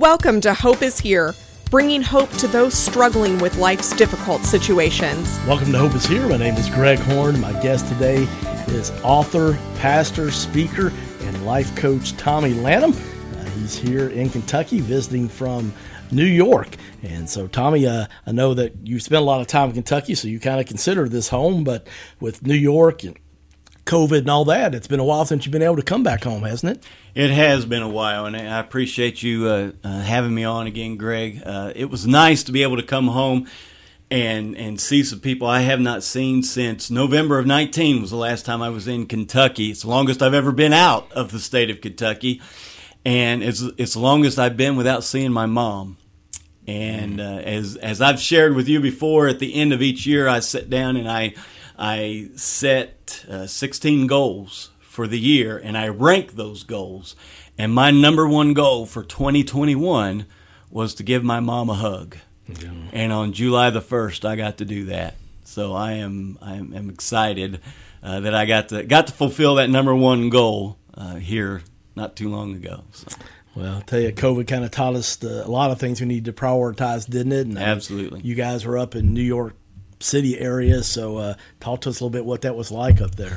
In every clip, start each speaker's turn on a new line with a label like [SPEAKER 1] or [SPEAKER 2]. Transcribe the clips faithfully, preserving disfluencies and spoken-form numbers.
[SPEAKER 1] Welcome to Hope is Here, bringing hope to those struggling with life's difficult situations.
[SPEAKER 2] Welcome to Hope is Here. My name is Greg Horn. My guest today is author, pastor, speaker, and life coach Tommy Lanham. Uh, he's here in Kentucky visiting from New York. And so, Tommy, uh, I know that you spent a lot of time in Kentucky, so you kind of consider this home, but with New York and COVID and all that, it's been a while since you've been able to come back home, hasn't it?
[SPEAKER 3] It has been a while, and I appreciate you uh, uh, having me on again, Greg. Uh, it was nice to be able to come home and and see some people I have not seen since November of nineteen was the last time I was in Kentucky. It's the longest I've ever been out of the state of Kentucky, and it's it's the longest I've been without seeing my mom. And uh, as as I've shared with you before, at the end of each year, I sit down and I I set uh, sixteen goals for the year, and I rank those goals. And my number one goal for twenty twenty-one was to give my mom a hug. Yeah. And on July the first, I got to do that. So I am I am, am excited uh, that I got to got to fulfill that number one goal uh, here not too long ago. So.
[SPEAKER 2] Well, I'll tell you, COVID kind of taught us the, a lot of things we need to prioritize, didn't it? And,
[SPEAKER 3] Absolutely.
[SPEAKER 2] Uh, you guys were up in New York City area, so uh, talk to us a little bit what that was like up there.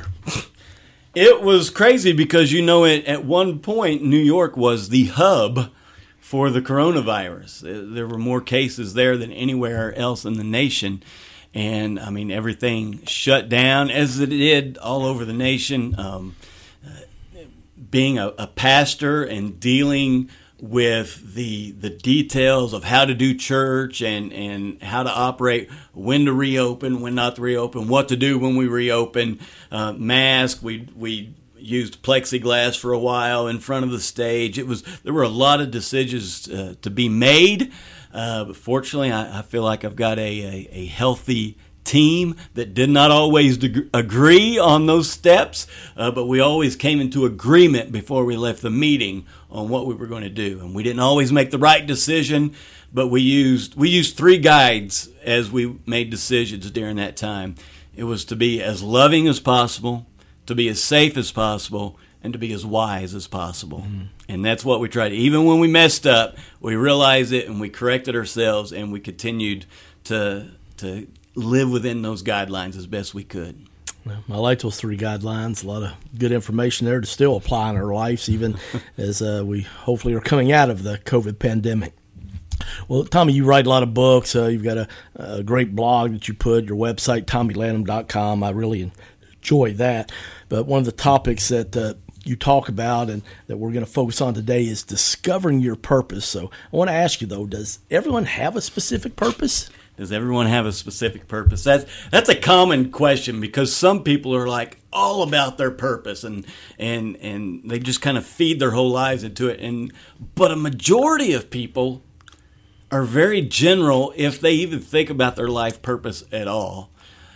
[SPEAKER 3] It was crazy because, you know, it, at one point, New York was the hub for the coronavirus. There were more cases there than anywhere else in the nation. And, I mean, everything shut down as it did all over the nation. Um, uh, being a, a pastor and dealing with the the details of how to do church and, and how to operate, when to reopen, when not to reopen, what to do when we reopen, uh, mask. We we used plexiglass for a while in front of the stage. It was there were a lot of decisions uh, to be made, uh, but fortunately, I, I feel like I've got a, a, a healthy team that did not always de- agree on those steps, uh, but we always came into agreement before we left the meeting on what we were going to do. And we didn't always make the right decision, but we used we used three guides as we made decisions during that time. It was to be as loving as possible, to be as safe as possible, and to be as wise as possible. Mm-hmm. And that's what we tried. Even when we messed up, we realized it and we corrected ourselves, and we continued to to live within those guidelines as best we could.
[SPEAKER 2] Well, I like those three guidelines. A lot of good information there to still apply in our lives, even as uh, we hopefully are coming out of the COVID pandemic. Well, Tommy, you write a lot of books. Uh, you've got a, a great blog that you put, your website, tommy lanham dot com. I really enjoy that. But one of the topics that uh, you talk about and that we're going to focus on today is discovering your purpose. So I want to ask you, though, does everyone have a specific purpose?
[SPEAKER 3] Does everyone have a specific purpose? That's that's a common question because some people are like all about their purpose and and and they just kind of feed their whole lives into it. And but a majority of people are very general if they even think about their life purpose at all.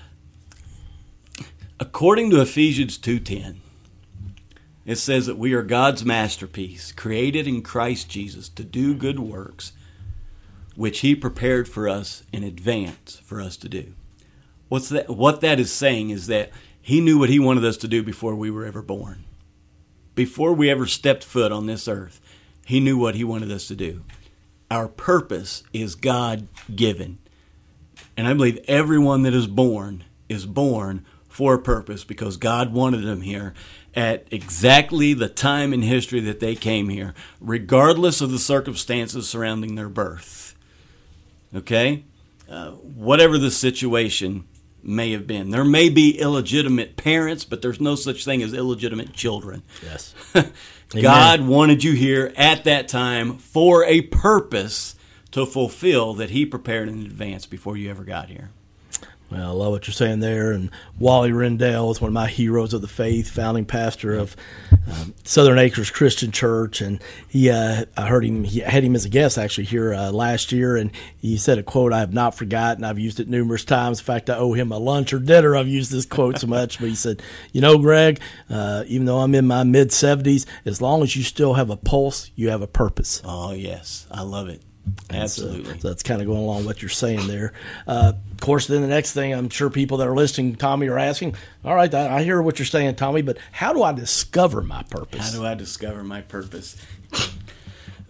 [SPEAKER 3] According to Ephesians two ten, it says that we are God's masterpiece, created in Christ Jesus to do good works, which he prepared for us in advance for us to do. What's that? What that is saying is that he knew what he wanted us to do before we were ever born. Before we ever stepped foot on this earth, he knew what he wanted us to do. Our purpose is God-given. And I believe everyone that is born is born for a purpose because God wanted them here at exactly the time in history that they came here, regardless of the circumstances surrounding their birth. Okay? Uh, whatever the situation may have been. There may be illegitimate parents, but there's no such thing as illegitimate children.
[SPEAKER 2] Yes.
[SPEAKER 3] God wanted you here at that time for a purpose to fulfill that he prepared in advance before you ever got here.
[SPEAKER 2] Well, I love what you're saying there. And Wally Rendell is one of my heroes of the faith, founding pastor of um, Southern Acres Christian Church. And he, uh, I heard him, he had him as a guest actually here uh, last year. And he said a quote I have not forgotten. I've used it numerous times. In fact, I owe him a lunch or dinner. I've used this quote so much. But he said, you know, Greg, uh, even though I'm in my mid seventies, as long as you still have a pulse, you have a purpose.
[SPEAKER 3] Oh, yes. I love it. Absolutely.
[SPEAKER 2] So, so that's kind of going along with what you're saying there. Uh, of course, then the next thing I'm sure people that are listening, Tommy, are asking, all right, I, I hear what you're saying, Tommy, but how do I discover my purpose?
[SPEAKER 3] How do I discover my purpose?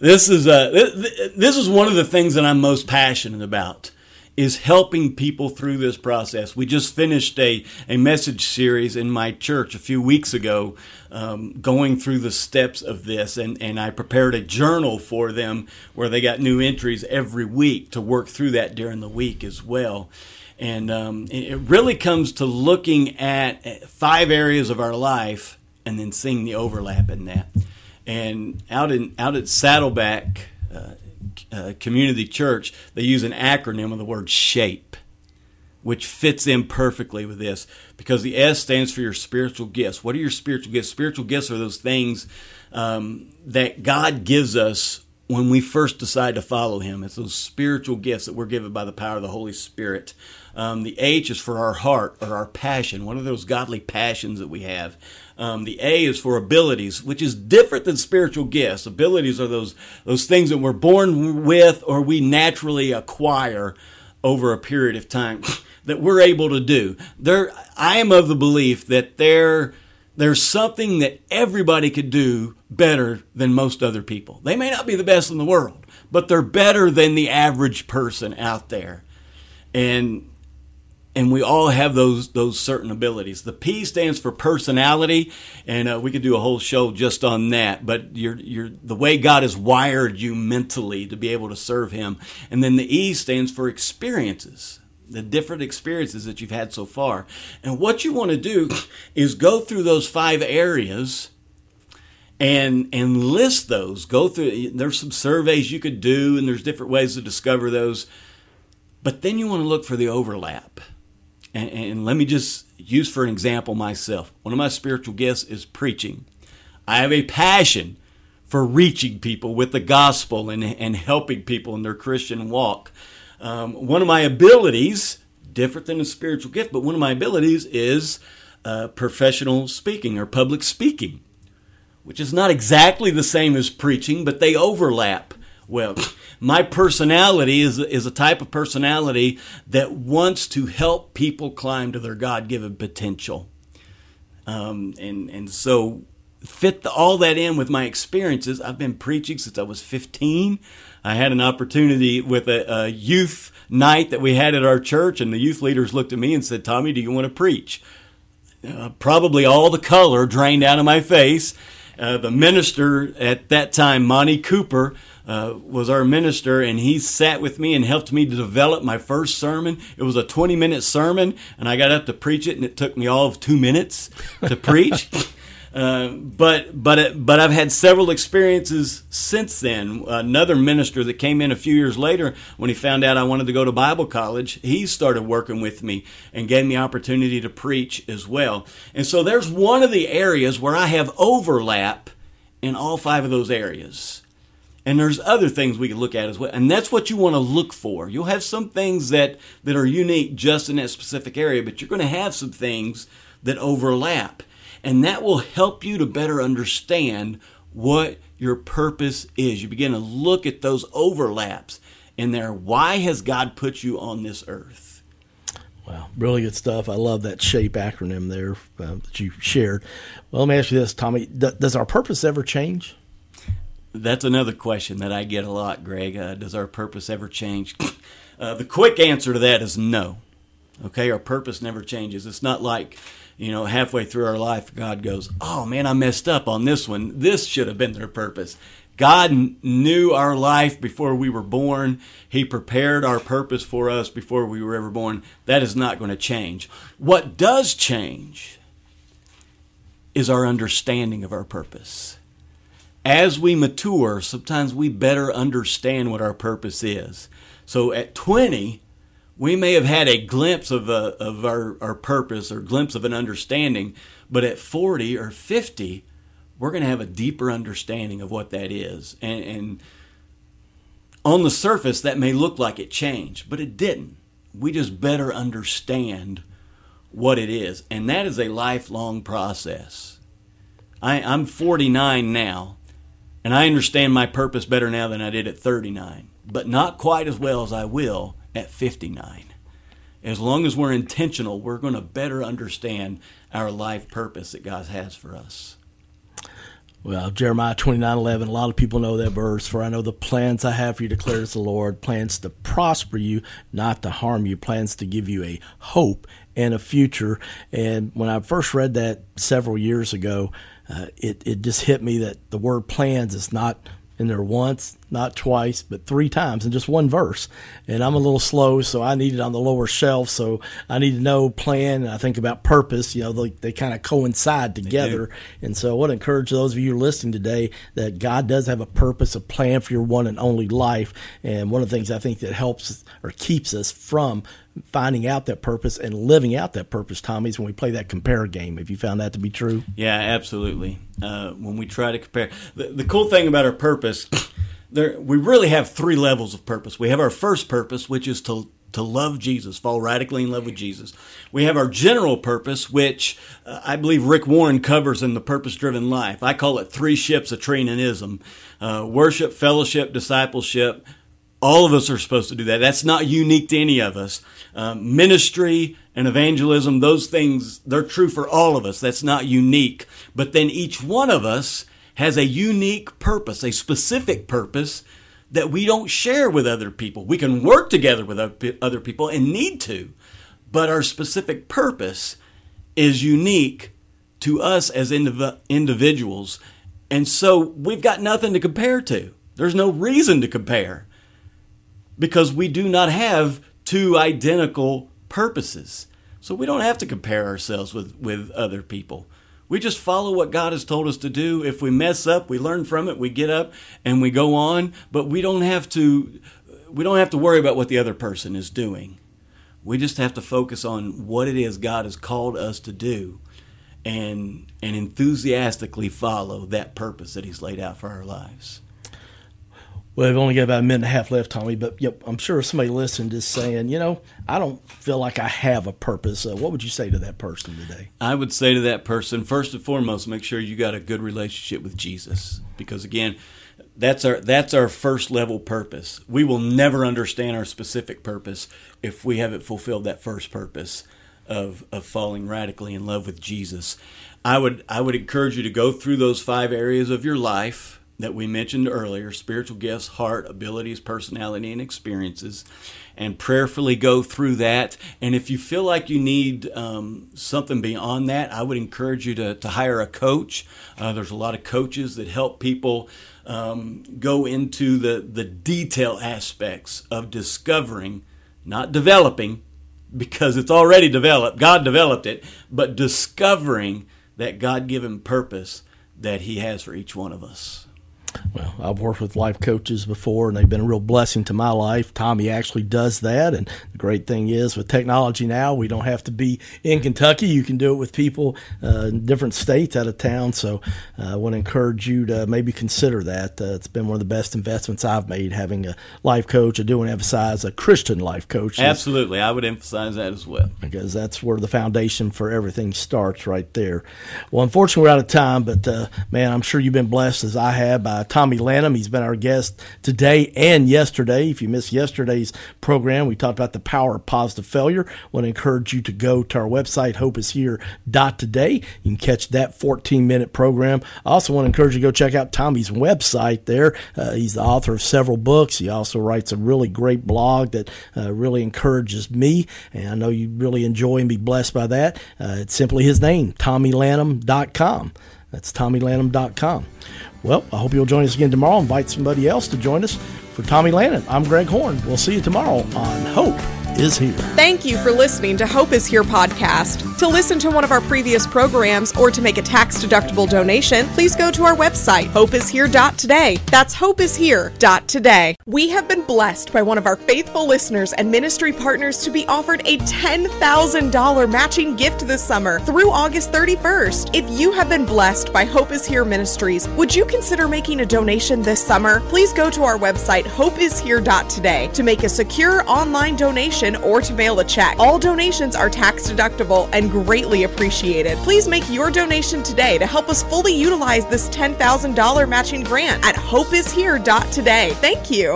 [SPEAKER 3] This is uh, this is one of the things that I'm most passionate about, is helping people through this process. We just finished a, a message series in my church a few weeks ago, um, going through the steps of this, and, and I prepared a journal for them where they got new entries every week to work through that during the week as well. And um, it really comes to looking at five areas of our life and then seeing the overlap in that. And out in out at Saddleback uh, uh, Community Church, they use an acronym of the word SHAPE, which fits in perfectly with this, because the S stands for your spiritual gifts. What are your spiritual gifts? Spiritual gifts are those things um, that God gives us when we first decide to follow Him. It's those spiritual gifts that we're given by the power of the Holy Spirit. Um, the H is for our heart, or our passion. One of those godly passions that we have. Um, the A is for abilities, which is different than spiritual gifts. Abilities are those those things that we're born with or we naturally acquire over a period of time that we're able to do. There, I am of the belief that there there's something that everybody could do better than most other people. They may not be the best in the world, but they're better than the average person out there. And And we all have those those certain abilities. The P stands for personality, and uh, we could do a whole show just on that. But you're, you're, the way God has wired you mentally to be able to serve Him. And then the E stands for experiences, the different experiences that you've had so far. And what you want to do is go through those five areas and and list those. Go through. There's some surveys you could do, and there's different ways to discover those. But then you want to look for the overlap. And, and let me just use for an example myself. One of my spiritual gifts is preaching. I have a passion for reaching people with the gospel and, and helping people in their Christian walk. Um, one of my abilities, different than a spiritual gift, but one of my abilities is uh, professional speaking or public speaking, which is not exactly the same as preaching, but they overlap. Well, my personality is is a type of personality that wants to help people climb to their God-given potential. Um, and, and so fit the, all that in with my experiences. I've been preaching since I was fifteen. I had an opportunity with a, a youth night that we had at our church, and the youth leaders looked at me and said, "Tommy, do you want to preach?" Uh, probably all the color drained out of my face. Uh, the minister at that time, Monty Cooper, uh, was our minister, and he sat with me and helped me to develop my first sermon. It was a twenty-minute sermon, and I got up to preach it, and it took me all of two minutes to preach. Uh, but but it, but I've had several experiences since then. Another minister that came in a few years later, when he found out I wanted to go to Bible college, he started working with me and gave me opportunity to preach as well. And so there's one of the areas where I have overlap in all five of those areas. And there's other things we can look at as well. And that's what you want to look for. You'll have some things that, that are unique just in that specific area, but you're going to have some things that overlap. And that will help you to better understand what your purpose is. You begin to look at those overlaps in there. Why has God put you on this earth?
[SPEAKER 2] Wow, really good stuff. I love that SHAPE acronym there uh, that you shared. Well, let me ask you this, Tommy. D- does our purpose ever change?
[SPEAKER 3] That's another question that I get a lot, Greg. Uh, does our purpose ever change? Uh, the quick answer to that is no. Okay, our purpose never changes. It's not like, you know, halfway through our life, God goes, "Oh man, I messed up on this one. This should have been their purpose." God n- knew our life before we were born. He prepared our purpose for us before we were ever born. That is not going to change. What does change is our understanding of our purpose. As we mature, sometimes we better understand what our purpose is. So at twenty, we may have had a glimpse of a, of our, our purpose or glimpse of an understanding, but at forty or fifty, we're going to have a deeper understanding of what that is. And, and on the surface, that may look like it changed, but it didn't. We just better understand what it is. And that is a lifelong process. I, I'm forty-nine now, and I understand my purpose better now than I did at thirty-nine, but not quite as well as I will at fifty-nine. As long as we're intentional, we're going to better understand our life purpose that God has for us.
[SPEAKER 2] Well, Jeremiah twenty-nine eleven, a lot of people know that verse. For I know the plans I have for you, declares the Lord, plans to prosper you, not to harm you, plans to give you a hope and a future. And when I first read that several years ago, uh, it, it just hit me that the word plans is not in there once, not twice, but three times in just one verse. And I'm a little slow, so I need it on the lower shelf. So I need to know plan, and I think about purpose. You know, they, they kind of coincide together. And so I would encourage those of you listening today that God does have a purpose, a plan for your one and only life. And one of the things I think that helps or keeps us from finding out that purpose and living out that purpose, Tommy, is when we play that compare game. Have you found that to be true?
[SPEAKER 3] Yeah, absolutely. Uh, when we try to compare, the, the cool thing about our purpose, there we really have three levels of purpose. We have our first purpose, which is to to love Jesus, fall radically in love with Jesus. We have our general purpose, which uh, I believe Rick Warren covers in The Purpose-Driven Life. I call it three ships of Trinanism: uh, worship, fellowship, discipleship. All of us are supposed to do that. That's not unique to any of us. Um, ministry and evangelism, those things, they're true for all of us. That's not unique. But then each one of us has a unique purpose, a specific purpose that we don't share with other people. We can work together with other people and need to, but our specific purpose is unique to us as indiv- individuals. And so we've got nothing to compare to. There's no reason to compare, because we do not have two identical purposes. So we don't have to compare ourselves with, with other people. We just follow what God has told us to do. If we mess up, we learn from it, we get up and we go on, but we don't have to we don't have to worry about what the other person is doing. We just have to focus on what it is God has called us to do and and enthusiastically follow that purpose that He's laid out for our lives.
[SPEAKER 2] Well, we've only got about a minute and a half left, Tommy, but yep, I'm sure somebody listening is saying, you know, I don't feel like I have a purpose. Uh, what would you say to that person today?
[SPEAKER 3] I would say to that person, first and foremost, make sure you got a good relationship with Jesus, because again, that's our that's our first level purpose. We will never understand our specific purpose if we haven't fulfilled that first purpose of of falling radically in love with Jesus. I would I would encourage you to go through those five areas of your life that we mentioned earlier: spiritual gifts, heart, abilities, personality, and experiences, and prayerfully go through that. And if you feel like you need um, something beyond that, I would encourage you to, to hire a coach. Uh, there's a lot of coaches that help people um, go into the, the detail aspects of discovering, not developing, because it's already developed. God developed it, but discovering that God-given purpose that He has for each one of us.
[SPEAKER 2] Well, I've worked with life coaches before, and they've been a real blessing to my life. Tommy actually does that, and the great thing is with technology now, we don't have to be in Kentucky. You can do it with people uh, in different states out of town, so uh, I want to encourage you to maybe consider that. Uh, it's been one of the best investments I've made, having a life coach. I do want to emphasize a Christian life coach.
[SPEAKER 3] Absolutely. I would emphasize that as well,
[SPEAKER 2] because that's where the foundation for everything starts, right there. Well, unfortunately, we're out of time, but uh, man, I'm sure you've been blessed as I have by Tommy Lanham. He's been our guest today and yesterday. If you missed yesterday's program, we talked about the power of positive failure. I want to encourage you to go to our website, hope is here dot today. You can catch that fourteen-minute program. I also want to encourage you to go check out Tommy's website there. Uh, he's the author of several books. He also writes a really great blog that uh, really encourages me, and I know you really enjoy and be blessed by that. Uh, it's simply his name, tommy lanham dot com. That's tommy lanham dot com. Well, I hope you'll join us again tomorrow. Invite somebody else to join us. For Tommy Lanham, I'm Greg Horn. We'll see you tomorrow on Hope is Here.
[SPEAKER 1] Thank you for listening to Hope is Here podcast. To listen to one of our previous programs or to make a tax-deductible donation, please go to our website, hope is here dot today. That's hope is here dot today. We have been blessed by one of our faithful listeners and ministry partners to be offered a ten thousand dollars matching gift this summer through August thirty-first. If you have been blessed by Hope is Here Ministries, would you consider making a donation this summer? Please go to our website, hope is here dot today, to make a secure online donation or to mail a check. All donations are tax deductible and greatly appreciated. Please make your donation today to help us fully utilize this ten thousand dollars matching grant at hope is here dot today. Thank you.